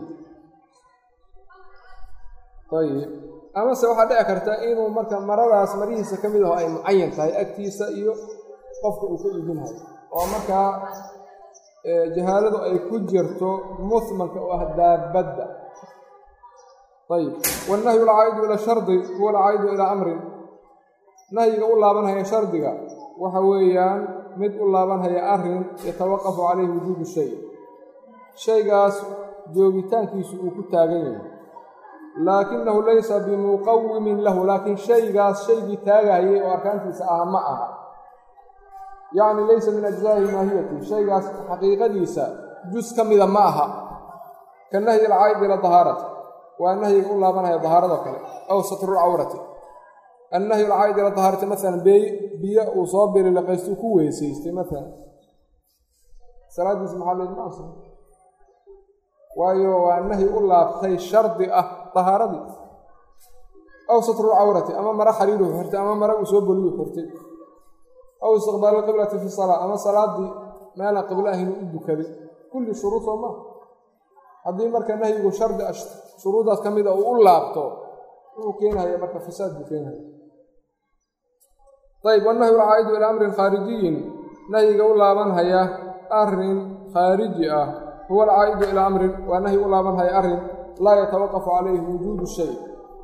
ayib amase waxaa dhici karta inuu marka maradaas marihiisa ka mid aho ay mucayan tahay agtiisa iyo qofka uu ka iibinhayo oo markaa jahaaladu ay ku jirto muhmanka oo ah daabadda ayib wannahyu alcaa'idu ila shardi huwa alcaa'idu ilaa amrin nahyiga u laabanhaya shardiga waxa weeyaan mid u laabanhaya arrin yatawaqafu calayhi wujuudu shay shaygaas joogitaankiisu uu ku taagan yahay laakinahu laysa bimuqawimin lahu laakiin shaygaas shaygii taagahayay oo arkaantiisa ah ma aha yacni laysa min ajzaa'i maahiyati shaygaas xaqiiqadiisa jus ka mida ma aha ka nahyi alcaa'id ila dahaarati waa nahyiga u laabanaya dahaarado kale aw satrulcawrati annahyu alcaa'id ila dahaarati maalan bey biyo uu soo birilaqaystuu ku weysaystay maalan salaadiisa maxaa leed ma ansaxo waayo waa nahyi u laabtay shardi ah dahaaradii aw satrulcawrati ama maro xariiruhu xirtay ama maro uu soo boliyuu xirtay aw istiqbaalu qiblati fi salaa ama salaaddii meelaan qiblo ahaynu u dukaday kulli shuruud soo maa haddii marka nahyigu shardi shuruuddaas ka mida uu u laabto wuxuu keenhaya marka fasaad buu keenhaya ayb wannahyu alcaa'idu ilaa amrin khaarijiyin nahyiga u laabanhaya arrin khaariji ah huwa alcaa'idu ilaa amrin waa nahyi u laabanhaya arrin laa yatawaqafu calayhi wujuudu shay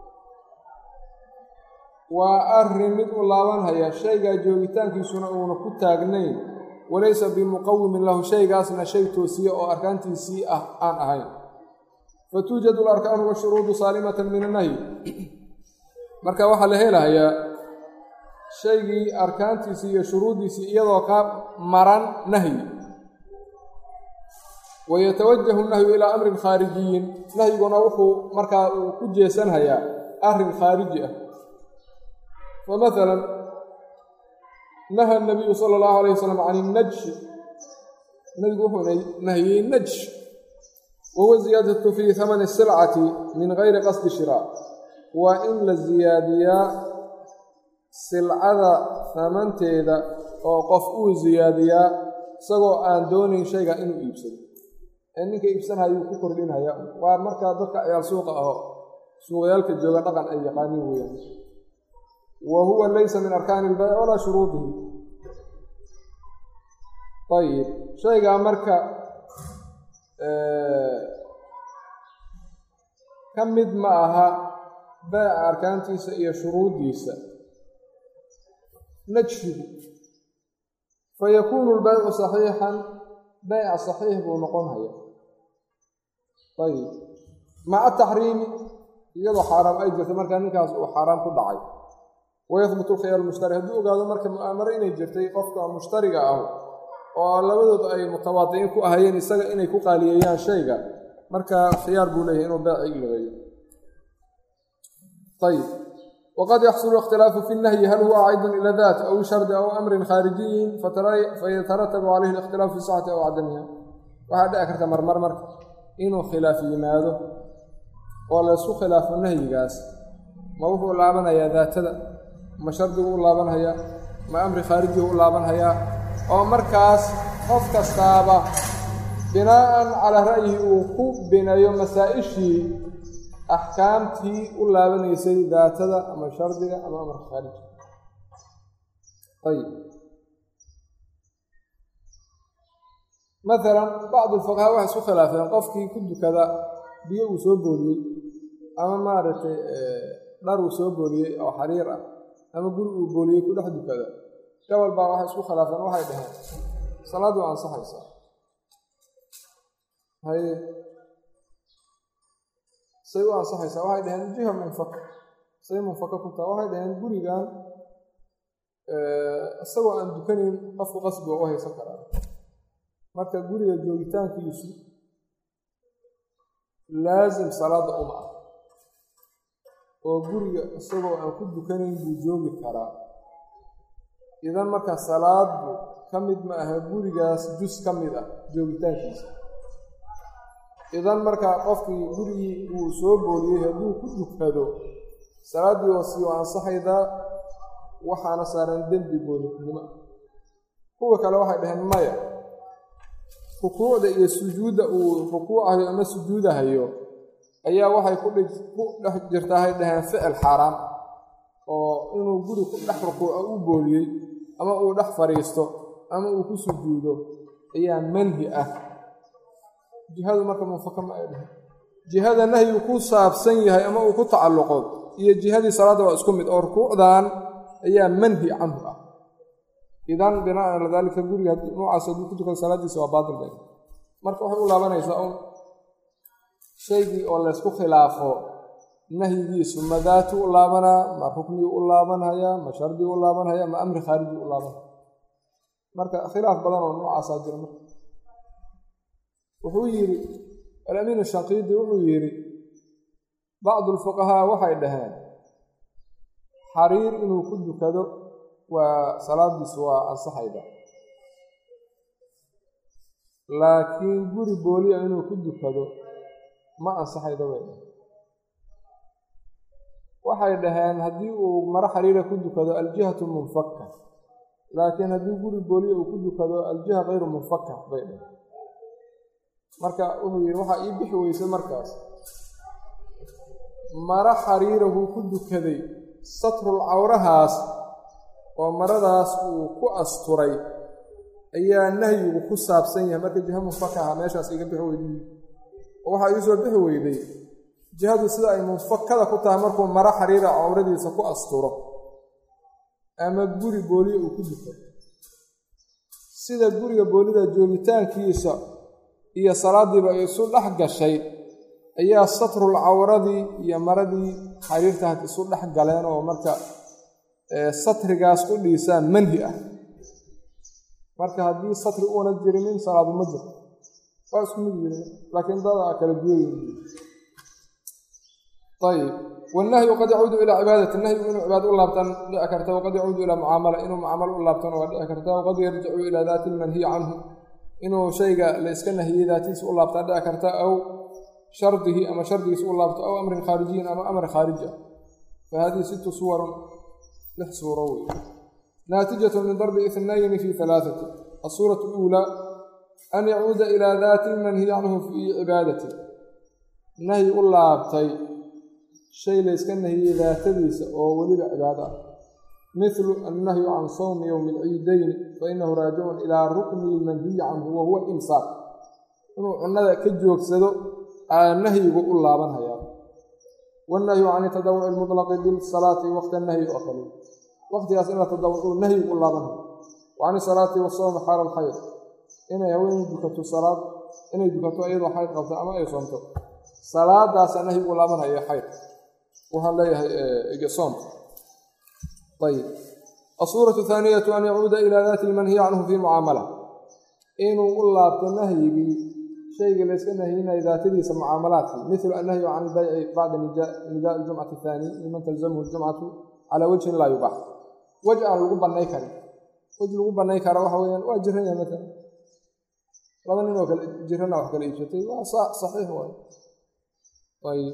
waa arrin mid u laabanhaya shaygaa joogitaankiisuna uuna ku taagnayn walaysa bimuqawimin lahu shaygaasna shay toosiye oo arkaantiisii ah aan ahayn fatuujadu alarkaanu washuruudu saalimatan min annahyi marka waxaa la helahayaa shaygii arkaantiisii iyo shuruuddiisii iyadoo ka maran nahyi wayatawajahu nahyu ilaa amrin khaarijiyin nahyiguna wuxuu markaa uu ku jeesanhayaa arrin khaariji ah famahalan naha nabiyu sala allahu alayh wasalam can innajshi nabigu wuxuu nahiyey najsh wahuwa ziyaadatu fii hamani silcati min gayri qasdi shiraa waa in la ziyaadiyaa silcada hamanteeda oo qof uu ziyaadiyaa isagoo aan doonayn shayga inuu iibsado ee ninka iibsanhayuu ku kordhinaya waa markaa dadka ciyaal suuqa aho suuqyaalka jooga dhaqan ay yaqaaniin weeyaan wa huwa laysa min arkaani ilbayc walaa shuruudihi ayib shaygaa marka ka mid ma aha bayca arkaantiisa iyo shuruuddiisa najshigu fayakuunu lbaycu saxiixan bayca saxiix buu noqonhaya ayib maca taxriimi iyadoo xaaraam ay jirta markaa ninkaas uu xaaraam ku dhacay wayahbutu lkhiyaaru mushtari hadduu ogaado marka mu'aamaro inay jirtay qofka mushtariga ah oo labadood ay mutawaadi'iin ku ahayeen isaga inay ku qaaliyeeyaan shayga marka khiyaar buu leeyahay inuu beeci ilabeeyo ayib waqad yaxsulu ikhtilaafu fi nnahyi hal huwa caydun ila daat aw shardi aw amrin khaarijiyin fayataratabu calayhi alikhtilaafu fi sixati aw cadamiha waxaa dhici karta marmar marka inuu khilaaf yimaado oo laysku khilaafo nahyigaas ma wuxuu laabanayaa daatada ma shardigu u laabanhayaa ma amri khaarijigu u laabanhayaa oo markaas qof kastaaba binaa'an calaa ra'yihi uu ku bineeyo masaa-ishii axkaamtii u laabanaysay daatada ama shardiga ama amarka khaariji ayib maalan bacdu lfuqahaa waxay isku khilaafeen qofkii ku dukada biyo uu soo booliyey ama maaragtay dhar uu soo booliyey oo xariir ah ama guri uu booliyey ku dhex dukada gabal baa waxay isku khilaafeen waxay dhaheen salaaddu waa ansaxaysaa haye say u ansaxaysaa waxay dhaheen jiha munfaka say munfaka ku taha waxay dhaheen gurigan isagoo aan dukanayn qofku qasbi oo u haysan karaa marka guriga joogitaankiisu laasim salaadda uma ah oo guriga isagoo aan ku dukanayn buu joogi karaa idan marka salaaddu ka mid ma aha gurigaas jus ka mid ah joogitaankiisa idan marka qofkii gurigii uu soo booliyey hadduu ku dukado salaaddii wasi oo ansaxaydaa waxaana saaran dembi boolidnimo kuwa kale waxay dhaheen maya rukuucda iyo sujuudda uu rukuucayo ama sujuudahayo ayaa waxay ku dhex jirtaahay dhaheen ficil xaaraam oo inuu guri ku dhex rukuuco u booliyey ama uu dhex fadhiisto ama uu ku sujuudo ayaa manhi ah jihadu marka munfaka ma ay dhahay jihada nahyigu ku saabsan yahay ama uu ku tacalluqo iyo jihadii salaadda waa isku mid oo rukuucdan ayaa manhi canhu ah idan binaan ala daalika guriga noocaas hadduu ku tukado salaaddiisa waa baatil bay marka waxay u laabanaysaa un shaygii oo laysku khilaafo nahyigiisu ma daatu u laabanaa ma ruknigu u laabanhayaa ma shardigu u laabanhayaa ma amri khaariji u laabanhaya marka khilaaf badan oo noocaasaa jira marka wuxuu yidhi alamiin ashanqiidi wuxuu yidhi bacdu alfuqahaa waxay dhaheen xariir inuu ku dukado waa salaadiisu waa ansaxayda laakiin guri booliya inuu ku dukado ma ansaxayda bay dhaheen waxay dhaheen haddii uu maro xariira ku dukado aljihatu munfaka laakiin haddii guri booliya uu ku dukado aljiha kayru munfaka bay dhaheen marka wuxuu yidhi waxaa ii bixi weysay markaas maro xariirahuu ku dukaday satrul cawrahaas oo maradaas uu ku asturay ayaa nahyigu ku saabsan yahay marka jiha munfaka aha meeshaas iga bixi weyday oo waxaa ii soo bixi weyday jihadu sida ay munfakada ku tahay markuu maro xariira cawradiisa ku asturo ama guri booliya uu ku dukado sida guriga boolida joogitaankiisa iyo salaaddiiba ay isu dhex gashay ayaa satrul cawradii iyo maradii xariirta had isu dhex galeen oo marka satrigaas u dhiisaa manhi ah marka haddii satri uuna jirinin salaadu ma jiro waa isku mid yihiin laakiin dada kala duwan yihiin ayib والنهي قد يعود إلى عبادة النهي إنه عبادة الله بتن لأكرته وقد يعود إلى معاملة إنه معاملة الله بتن لأكرته وقد يرجع إلى ذات المنهي عنه إنه شيء ليسكنه هي ذاتي سؤال الله بتن لأكرته أو شرطه أما شرطه سؤال الله بتن أو أمر خارجي أما أمر خارجي فهذه ست صور له صوروي ناتجة من ضرب اثنين في ثلاثة الصورة الأولى أن يعود إلى ذات المنهي عنه في عبادته نهي الله بتن شيء ليسكنه هي ذاتيس أو ولد عبادة مثل النهي عن صوم يوم العيدين فإنه راجع إلى ركن المنهي عنه وهو الإمساك إنه أنه كجوك سدو النهي يقول الله بنها يا والنهي عن التدوع المطلق بالصلاة وقت النهي أقل وقت أسئلة التدوع النهي يقول الله بنها وعن الصلاة والصوم حال الحيض إن يوين دكتو الصلاة إن دكتو أيضا حيض قبل أما أي صمته صلاة داس النهي يقول الله بنها يا حيض وهل لا صوم طيب الصورة الثانية أن يعود إلى ذات المنهي عنه في معاملة إنه الله بتنهي شيء ليس نهينا إذا تليس معاملاته مثل النهي عن البيع بعد نداء الجمعة الثاني لمن تلزمه الجمعة على وجه لا يباح وجه الغبة النيكرة وجه الغبة النيكرة وحويا وجرنا مثلا رغم أنه جرنا وحكا الإبشتي صحيح هو طيب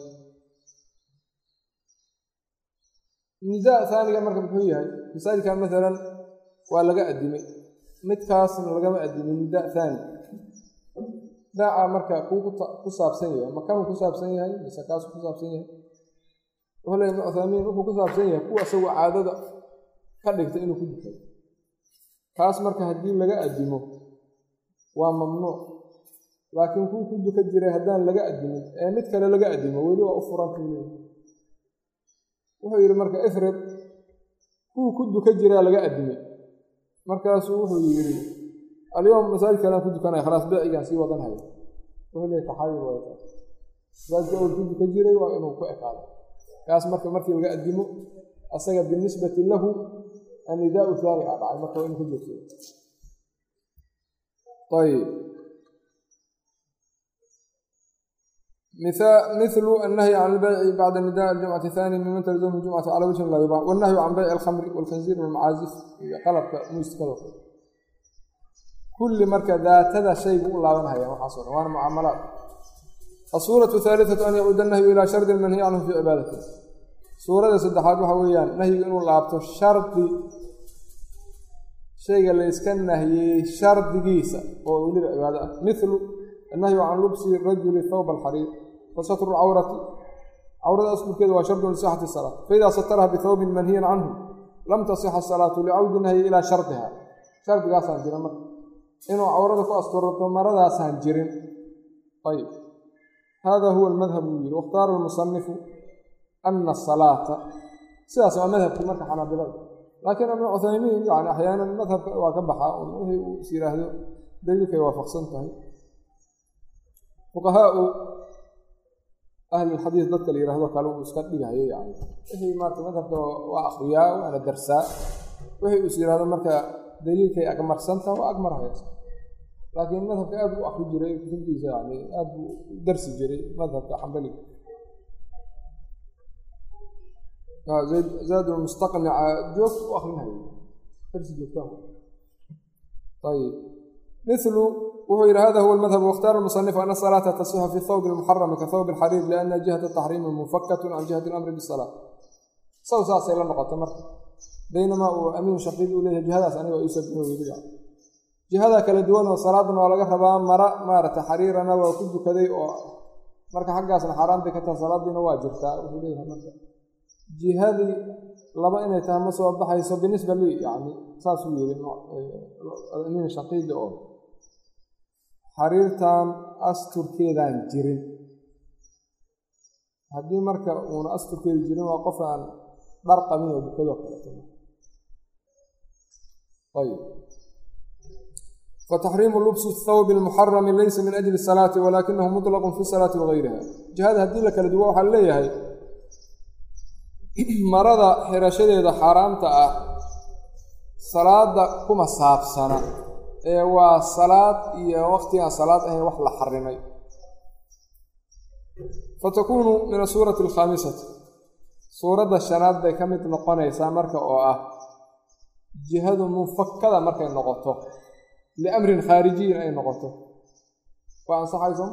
نداء ثاني مركب حوية مثال كان مثلا ولقى أدمي متكاس لقى أدمي نداء ثاني داعا مركب كصاب سنية مكان كصاب سنية مسكاس كصاب سنية وهلا ابن عثيمين وهو كصاب سنية هو سوى عادة كذلك إنه كذا كاس مركب هدين لقى أدمه وممنوع لكن هو كذا كجري هدان لقى أدمي متكلا لقى أدمه ولو أفران كله wuxuu yiri marka ifrad ku kudu ka jira laga adimay markaas wuxuu yiri اليوم مسائل كلام كنت كان خلاص بيعيان سي ودان هاي وهله تحايل ويتا ذات جو كنت كجيري waa inuu ku ekaado kaas marka markii laga adimo asaga بالنسبه له النداء الثاني على marka inuu ku jirto طيب مثال مثل النهي عن البيع بعد نداء الجمعة الثاني ممن تلزم الجمعة على وجه لا يباع والنهي عن بيع الخمر والخنزير والمعازف قلب مستقبل كل مركز ذات هذا شيء الله ونهي وحصل وانا معاملات الصورة الثالثة أن يعود النهي إلى شرط المنهي عنه في عبادته صورة سدحات وحويان نهي إنه الله شرط شيء اللي يسكن نهي شرط جيسة وولي عبادة مثل النهي عن لبس الرجل ثوب الحرير فستر العورة عورة أصل كذا وشرط لصحة الصلاة فإذا سترها بثوب منهي عنه لم تصح الصلاة لعود النهي إلى شرطها شرط قاسا جرم إنه عورة فأسطرت ومرضها سانجرين طيب هذا هو المذهب المبين واختار المصنف أن الصلاة سياسة مذهب في مركة حنابلة لكن ابن عثيمين يعني أحيانا المذهب وكبحة وهي سيرة هذا دليل يوافق سنته فقهاء أهل الحديث ضد اللي هذا قالوا مسكت لها يعني هي ما مذهب وأخرياء وأنا درساء وهي يصير هذا مركة دليل كي أكمل سنته وأكمل هذا لكن مذهب أبو أخي جري كنت يعني أبو درس جري مذهب حنبلي زاد زاد المستقنع جوك وأخرين درس جوكه طيب مثل وهو هذا هو المذهب واختار المصنف أن الصلاة تصح في الثوب المحرم كثوب الحرير لأن جهة التحريم منفكة عن جهة الأمر بالصلاة صوصا سيلا نقطة مرة بينما أمين شقيق إليه جهة ثانية ويسبحه ويبيع جهة كالدوان وصلاة ولا قربا مرة مارة حريرنا وكل كذي مرة حقا سن حرام بكتا صلاة دي نواجرتا وإليها مرة جهة لما إنه يتهمس وضحى يصب بالنسبة لي يعني ساسوي أمين شقيق أو xariirtan asturkeedaan jirin haddii marka uuna asturkeedu jirin waa qof aan dhar qabin oo dukado kaleeto ayib فتحريم لبس الثوب المحرم ليس من أجل الصلاة ولكنه مطلق في الصلاة وغيرها جهاد هدي لك لدواء وحليها مرض حرشة إذا حرامت صلاة كما صاب سنة وصلاة وقتها صلاة هي وحل حرمي فتكون من السورة الخامسة سورة الشناد دي كمت نقوني سامرك أو أه جهاد منفكدة مركا نقطه لأمر خارجي أي نقطه فأنصح أيضا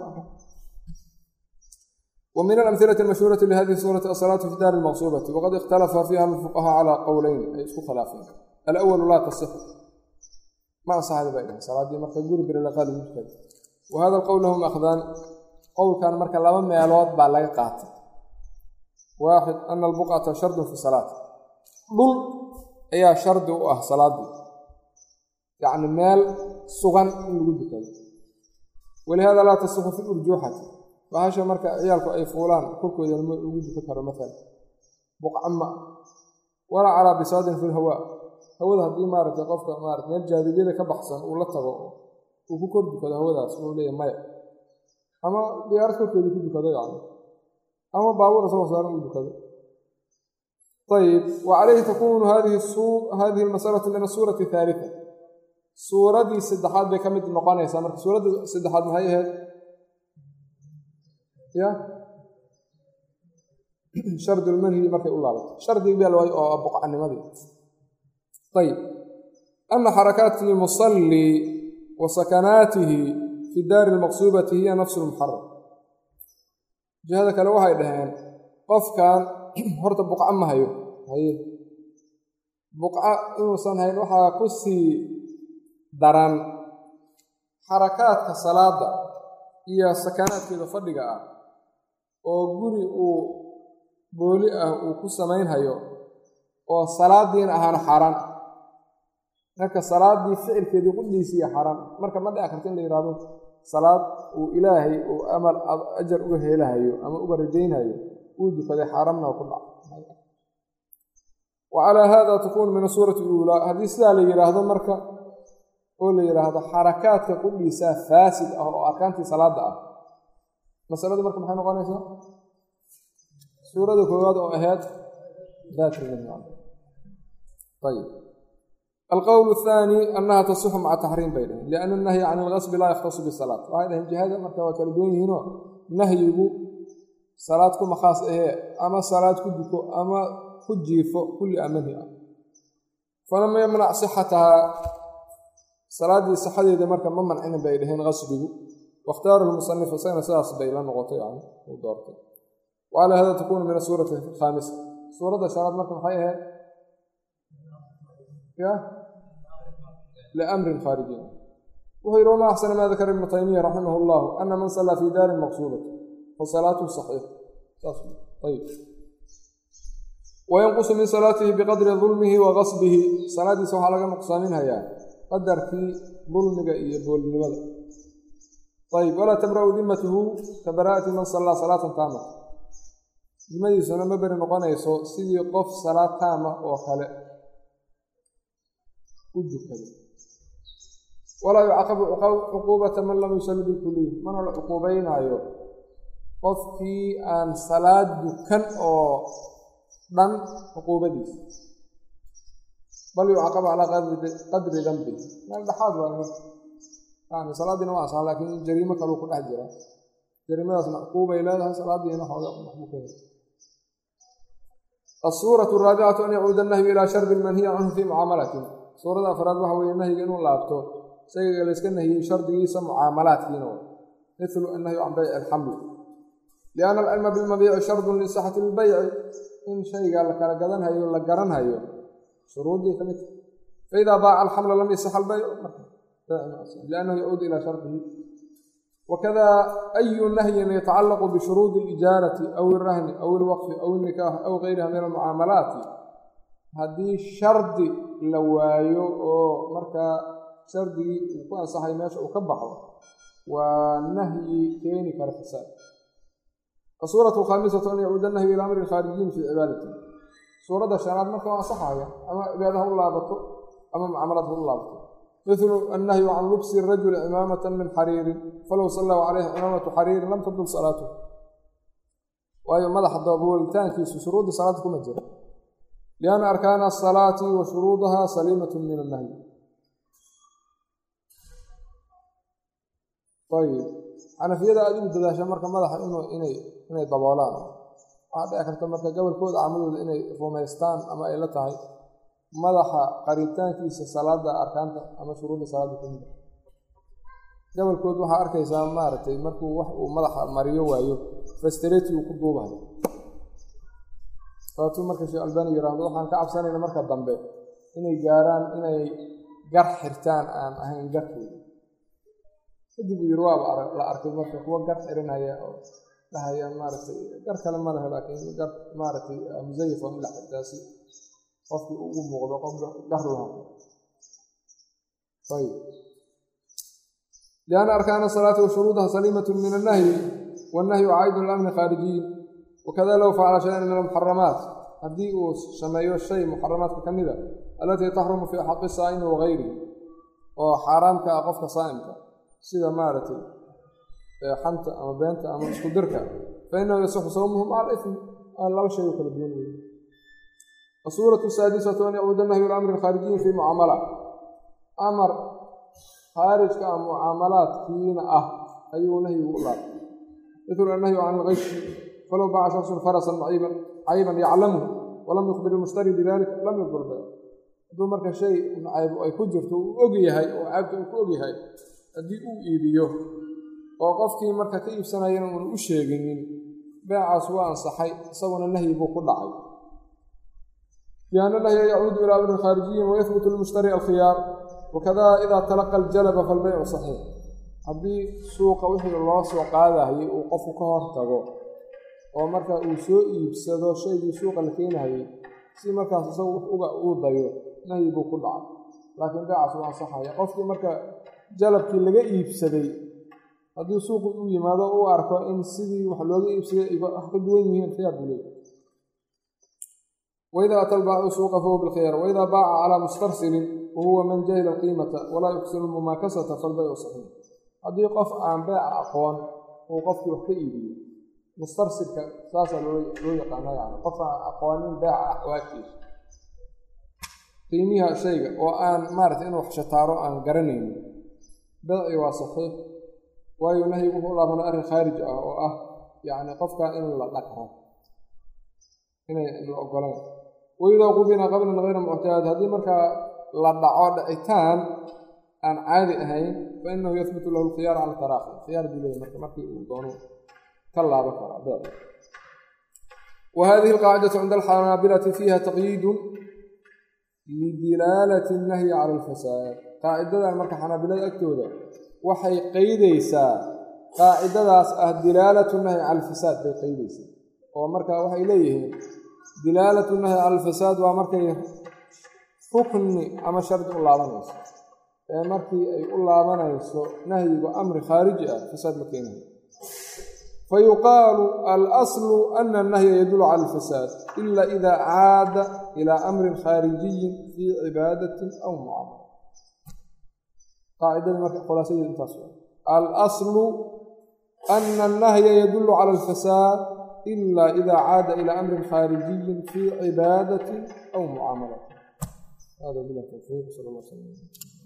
ومن الأمثلة المشهورة لهذه السورة الصلاة في دار المغصوبة وقد اختلف فيها الفقهاء على قولين أي اسكو خلافين الأول لا تصح ما أنصح هذا بينهم صلاة دي مركا يقول بر الأقل المشكلة وهذا القول لهم أخذان قول كان مركا لما ميالوات بعلي قاتل واحد أن البقعة شرط في الصلاة ضل أي شرط وأه صلاة دي يعني مال سغن الوجود ولهذا لا تصح في الأرجوحة وهذا مركا عيالك أي فلان كلكم إذا الوجود فكر مثلا بقع أما ولا على بساد في الهواء هو ذا دي مارت قفك مارت نرجع ذي كبحسن ولا تبغى وفكر بكذا هو ذا سووا لي ماء أما بيعرفوا كذا كذا يعني أما باور رسول الله صلى الله عليه وسلم طيب وعليه تكون هذه الصور هذه المسألة من السورة الثالثة سورة دي سدحات بكمة النقانة سامر سورة دي سدحات ما هي هذه يا شرد المنهي مركي الله شرد يبيع أو أبقى عني ماذي طيب أن حركات المصلي وسكناته في الدار المقصوبة هي نفس المحرم جهادك لو هاي دهان قف كان هرت بقعة ما هيو هي بقعة إنسان هاي نوحا كسي دران حركات كصلاة هي سكنات كذا فردقة oo guri uu booli ah uu ku sameeynayo oo salaadiin ahaan xaraan marka salaadii ficilkeedii qudhiisii xaraan marka ma dhaca kartin la yiraahdo salaad uu ilaahay uu amal ajar uga helayo ama uga rajaynayo uu dukada xaraamna ku dhac وعلى هذا تكون من السورة الأولى هذه سالة يراهدو مركا أو لا يراهدو حركات قديسة فاسد أو أركانتي صلاة مسألة مركب محمد قانيسة سورة كواد وأهات ذات الجنة طيب القول الثاني أنها تصح مع تحريم بينهم لأن النهي عن الغصب لا يختص بالصلاة وهذا الجهاد مركب وكالدون هنا نهي يقول صلاتكم خاص إيه أما صلاتكم بكو أما كجيفو كل أمنها فلما يمنع صحتها صلاة الصحة إذا مركب من منعين بينهم غصبه واختار المصنف سنة ساس بيلان نغطي عنه ودورته وعلى هذا تكون من السورة الخامسة سورة شرط مركب حيها يا لأمر خارجي وهي روما أحسن ما ذكر ابن تيمية رحمه الله أن من صلى في دار مقصودة فصلاته صحيح طيب وينقص من صلاته بقدر ظلمه وغصبه صلاة سوحة لك نقصانها يعني قدر في ظلمك يقول لماذا طيب ولا تبرأ ذمته كبراءة من صلى صلاة تامة لماذا يسونا مبرا نقانا يسو سيدي قف صلاة تامة وخلاء وجه كذا ولا يعاقب عقوبة من لم يصلي بالكلية من العقوبين أيوه قف في أن صلاة دكان أو دن عقوبة دي بل يعاقب على قدر ذنبه ما الدحاد وأنا يعني صلاة دي نواسع لكن جريمة كانوا كل أحجرة جريمة عقوبة إلى هذا صلاة دي نحو محبوكين الصورة الرابعة أن يعود النهي إلى شرط المنهي عنه في معاملته صورة أفراد وحوي النهي قنون لابتو سيقى لسكن هي شرط يسمى معاملات كينو مثل النهي عن بيع الحمل لأن العلم بالمبيع شرط لصحة البيع إن شيء قال لك أنا قدن هاي ولا قرن هاي شروط دي كمثل فإذا باع الحمل لم يصح البيع لأنه يعود إلى شرطه وكذا أي نهي يتعلق بشروط الإجارة أو الرهن أو الوقف أو النكاح أو غيرها من المعاملات هذه شرط لوايو أو مركا شرط يكون صحيح ماشي وكبحه والنهي كيني كالفساد الصورة الخامسة أن يعود النهي إلى أمر الخارجين في عبادته صورة الشراب مركا صحيح أما عباده الله بطو أما معاملته الله بطو مثل النهي عن لبس الرجل عمامة من حرير فلو صلى عليه عمامة حرير لم تبطل صلاته وأي مدح الضبولتان في شروط صلاتكم أجر لأن أركان الصلاة وشروطها سليمة من النهي. طيب أنا في هذا أجل الدلاشة مركا مدح إنه إني إني ضبولان هذا أكرت مركا قبل كود عملوا إني روميستان أما إلتهي madaxa qaritaankiisa salaada arkaanta ama shuruudda salaada kamid gobolkood waxaa arkaysaa maaragtay markuu wax uu madaxa mariyo waayo fastreti uu ku duubayo sababtoo marka Sheekh Albani yiraahdo waxaan ka cabsanayna marka dambe inay gaaraan inay gar xirtaan aan ahayn garkooda kadib yiri waa la arkay marka kuwa gar xiranaya oo dhahaya maaragtay gar kale ma laha laakiin gar maaragtay muzayif oo la xirtaasi qofkii ugu muuqdo qof gar lahaa. طيب لأن أركان الصلاة وشروطها سليمة من النهي والنهي عائد الأمن خارجي وكذا لو فعل شيئا من المحرمات هذه سمايو الشيء محرمات كمذا التي تحرم في حق الصائم وغيره وحرام كأقفك صائمك سيدا مارتي حمت أما بنت أما اسكدرك فإنه يصح صومهم على الإثم الله شيء يكلبون الصورة السادسة أن يعود النهي الأمر الخارجي في معاملة أمر خارج كمعاملات فينا أه أي نهي الله مثل النهي عن الغش فلو باع شخص فرسا عيبا عيبا يعلمه ولم يخبر المشتري بذلك لم يقبل به هذا مركز شيء عيب أي كجرته أوجي هاي أو عيبته أوجي هاي أدي أو إيبيه وقفتي مركز كيف سنة ينمر أشيغين باع سواء صحي سوى النهي بكل عيب لأن الله يعود إلى أمر خارجي ويثبت للمشتري الخيار وكذا إذا تلقى الجلب فالبيع صحيح هذه سوق وحي الله سوق هذا هي وقف كهرتغو ومركا وسوق يبسدو شيء سوق لكين هي سي مركا سوق اوغا او دايو نهي بو كدع لكن بيع سوق صح هي قف مركا جلبكي لغا يبسدي هذه سوق او يماده او اركو ان سيدي wax looga iibsaday ay wax ka duwan yihiin khiyar bulay وإذا أتى البائع سوق فهو بالخيار وإذا باع على مسترسل وهو من جهل القيمة ولا يكسر المماكسة فالبيع صحيح هذه قف عن بيع أقوان وقف وحكيبي مسترسل كساسا لو يقعنا يعني قف أقوانين بيع أحواكي قيميها شيء وأن مارت إنه حشتارو أن قرنين بيع وصحيح وينهيه الله من أرى خارج أو أه يعني قفك إن لكره هنا الأقوالين وإذا قبنا قبلا غير معتاد هذه مركا لدعوة دعيتان عن عادي أهين فإنه يثبت له الخيار على التراخي خيار دليل مركا مركا يقولون كلا بكرة بأي. وهذه القاعدة عند الحنابلة فيها تقييد لدلالة النهي على الفساد قاعدة مركا حنابلة أكتوذة وحي قيديسا قاعدة دلالة النهي على الفساد بقيديسا ومركا وحي إليه دلالة النهي على الفساد ومركا حكم أما شرط الله بنيس مركا الله بنيس نهي وأمر خارجي فساد مكينه فيقال الأصل أن النهي يدل على الفساد إلا إذا عاد إلى أمر خارجي في عبادة أو معاملة قاعدة مركا خلاصية التصوير الأصل أن النهي يدل على الفساد إلا إذا عاد إلى أمر خارجي في عبادة أو معاملة. هذا بالله التوفيق صلى الله عليه وسلم.